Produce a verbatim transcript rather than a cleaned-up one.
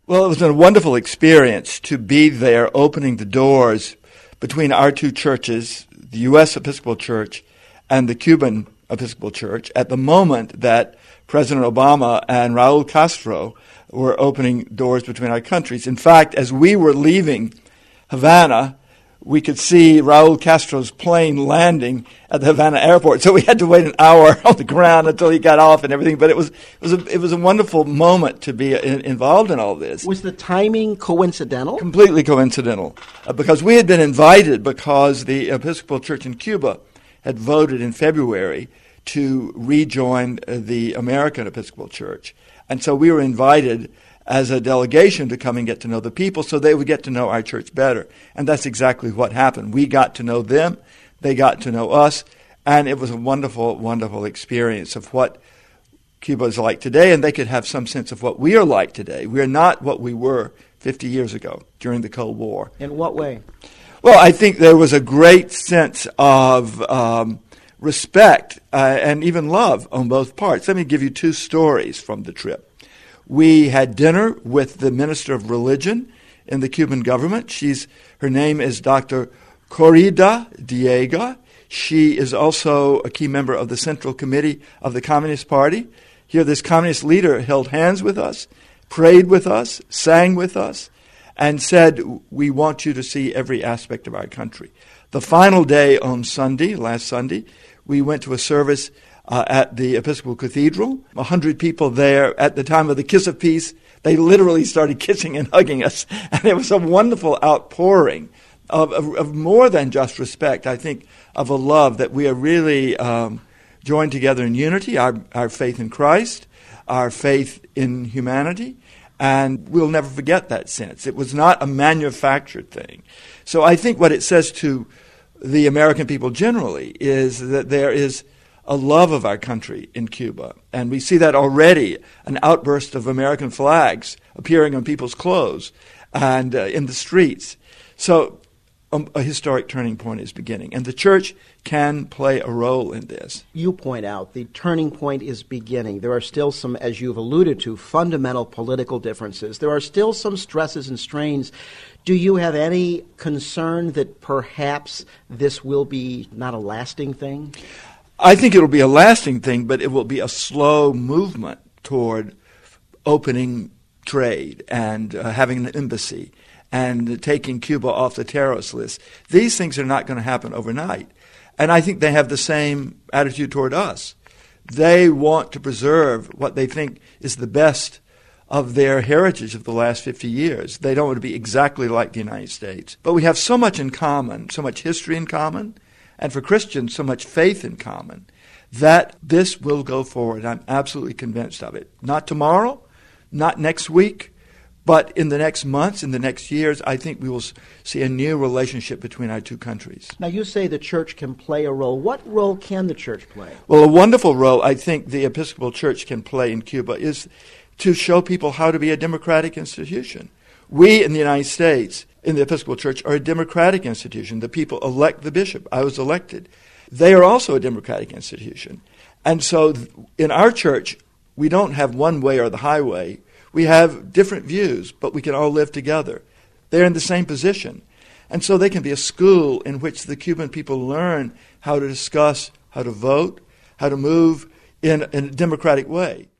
Well, it was a wonderful experience to be there opening the doors between our two churches, the U S Episcopal Church and the Cuban Episcopal Church, at the moment that President Obama and Raul Castro were opening doors between our countries. In fact, as we were leaving Havana, we could see Raul Castro's plane landing at the Havana airport. So we had to wait an hour on the ground until he got off and everything. But it was it was a, it was a wonderful moment to be in, involved in all this. Was the timing coincidental? Completely coincidental, uh, because we had been invited because the Episcopal Church in Cuba had voted in February to rejoin uh, the American Episcopal Church. And so we were invited as a delegation to come and get to know the people so they would get to know our church better. And that's exactly what happened. We got to know them, they got to know us, and it was a wonderful, wonderful experience of what Cuba is like today, and they could have some sense of what we are like today. We are not what we were fifty years ago during the Cold War. In what way? Well, I think there was a great sense of um, respect uh, and even love on both parts. Let me give you two stories from the trip. We had dinner with the Minister of Religion in the Cuban government. She's her name is Doctor Corrida Diego. She is also a key member of the Central Committee of the Communist Party. Here, this communist leader held hands with us, prayed with us, sang with us, and said, "We want you to see every aspect of our country." The final day on Sunday, last Sunday, we went to a service Uh, at the Episcopal Cathedral. A hundred people there at the time of the Kiss of Peace. They literally started kissing and hugging us. And it was a wonderful outpouring of, of, of more than just respect, I think, of a love that we are really um, joined together in unity, our, our faith in Christ, our faith in humanity, and we'll never forget that sense. It was not a manufactured thing. So I think what it says to the American people generally is that there is a love of our country in Cuba. And we see that already, an outburst of American flags appearing on people's clothes and uh, in the streets. So um, a historic turning point is beginning. And the church can play a role in this. You point out the turning point is beginning. There are still some, as you've alluded to, fundamental political differences. There are still some stresses and strains. Do you have any concern that perhaps this will be not a lasting thing? I think it will be a lasting thing, but it will be a slow movement toward opening trade and uh, having an embassy and taking Cuba off the terrorist list. These things are not going to happen overnight. And I think they have the same attitude toward us. They want to preserve what they think is the best of their heritage of the last fifty years. They don't want to be exactly like the United States. But we have so much in common, so much history in common, and for Christians, so much faith in common, that this will go forward. I'm absolutely convinced of it. Not tomorrow, not next week, but in the next months, in the next years, I think we will see a new relationship between our two countries. Now, you say the church can play a role. What role can the church play? Well, a wonderful role I think the Episcopal Church can play in Cuba is to show people how to be a democratic institution. We in the United States, in the Episcopal Church, are a democratic institution. The people elect the bishop. I was elected. They are also a democratic institution. And so in our church, we don't have one way or the highway. We have different views, but we can all live together. They're in the same position. And so they can be a school in which the Cuban people learn how to discuss, how to vote, how to move in, in a democratic way.